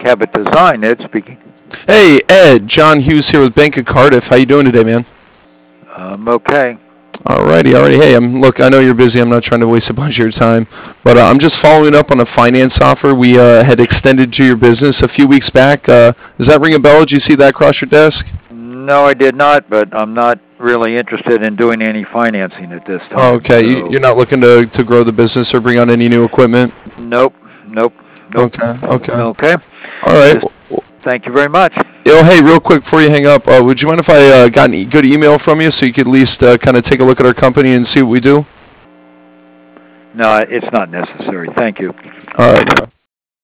Cabot Design. Ed speaking. Hey, Ed. John Hughes here with Bank of Cardiff. How you doing today, man? I'm okay. Alrighty. Hey, look, I know you're busy. I'm not trying to waste a bunch of your time, but I'm just following up on a finance offer we had extended to your business a few weeks back. Does that ring a bell? Did you see that across your desk? No, I did not, but I'm not really interested in doing any financing at this time. Oh, okay. So. You're not looking to grow the business or bring on any new equipment? Nope. Okay. Okay. All right. Thank you very much. Hey, real quick before you hang up, would you mind if I got a good email from you so you could at least kind of take a look at our company and see what we do? No, it's not necessary. Thank you. All right.